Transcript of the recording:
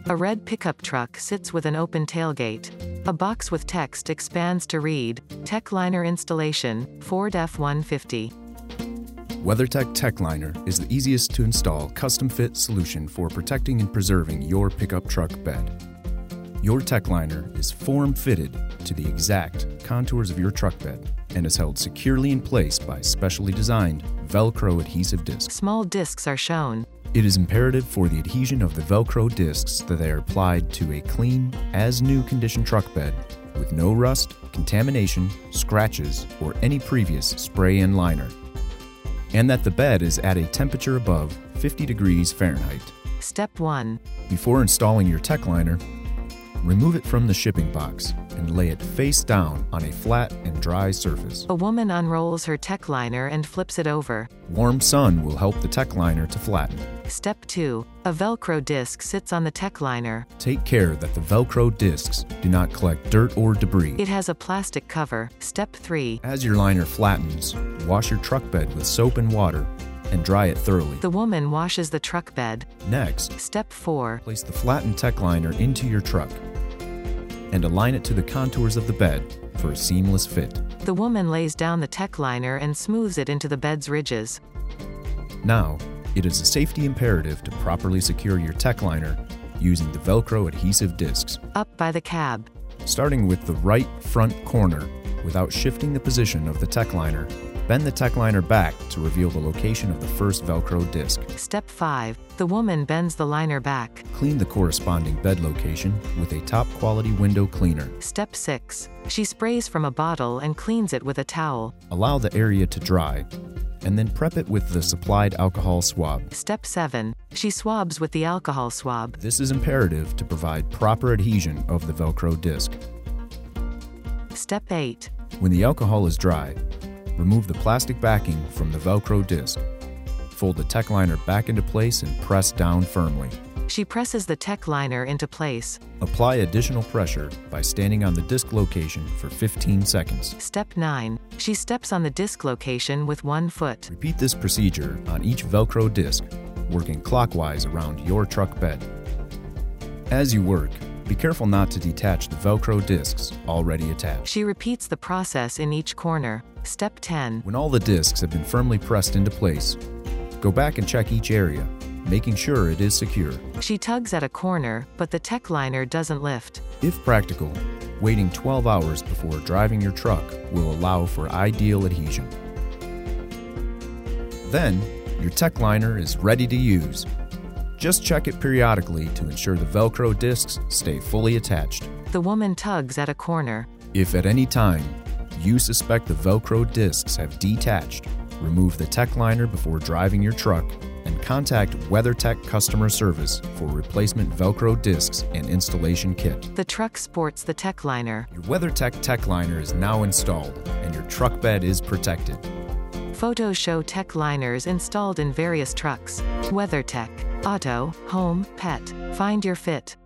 A red pickup truck sits with an open tailgate. A box with text expands to read, Techliner installation, Ford F-150. WeatherTech Techliner is the easiest to install custom-fit solution for protecting and preserving your pickup truck bed. Your Techliner is form-fitted to the exact contours of your truck bed and is held securely in place by specially designed Velcro adhesive discs. Small discs are shown. It is imperative for the adhesion of the Velcro discs that they are applied to a clean, as-new condition truck bed with no rust, contamination, scratches, or any previous spray and liner, and that the bed is at a temperature above 50 degrees Fahrenheit. Step 1. Before installing your Techliner, remove it from the shipping box and lay it face down on a flat and dry surface. A woman unrolls her Techliner and flips it over. Warm sun will help the Techliner to flatten. Step 2. A Velcro disc sits on the Techliner. Take care that the Velcro discs do not collect dirt or debris. It has a plastic cover. Step 3. As your liner flattens, wash your truck bed with soap and water and dry it thoroughly. The woman washes the truck bed. Next, Step 4. place the flattened Techliner into your truck and align it to the contours of the bed for a seamless fit. The woman lays down the Techliner and smooths it into the bed's ridges. Now, it is a safety imperative to properly secure your Techliner using the Velcro adhesive discs. Up by the cab. Starting with the right front corner, without shifting the position of the Techliner, bend the Techliner back to reveal the location of the first Velcro disc. Step 5. The woman bends the liner back. Clean the corresponding bed location with a top-quality window cleaner. Step 6. She sprays from a bottle and cleans it with a towel. Allow the area to dry, and then prep it with the supplied alcohol swab. Step 7. She swabs with the alcohol swab. This is imperative to provide proper adhesion of the Velcro disc. Step 8. When the alcohol is dry, remove the plastic backing from the Velcro disc. Fold the Techliner back into place and press down firmly. She presses the Techliner into place. Apply additional pressure by standing on the disc location for 15 seconds. Step 9. She steps on the disc location with 1 foot. Repeat this procedure on each Velcro disc, working clockwise around your truck bed. As you work, be careful not to detach the Velcro discs already attached. She repeats the process in each corner. Step 10. When all the discs have been firmly pressed into place, go back and check each area, making sure it is secure. She tugs at a corner, but the Techliner doesn't lift. If practical, waiting 12 hours before driving your truck will allow for ideal adhesion. Then, your Techliner is ready to use. Just check it periodically to ensure the Velcro discs stay fully attached. The woman tugs at a corner. If at any time you suspect the Velcro discs have detached, remove the Techliner before driving your truck and contact WeatherTech customer service for replacement Velcro discs and installation kit. The truck sports the Techliner. Your WeatherTech Techliner is now installed and your truck bed is protected. Photos show Techliners installed in various trucks. WeatherTech. Auto, home, pet. Find your fit.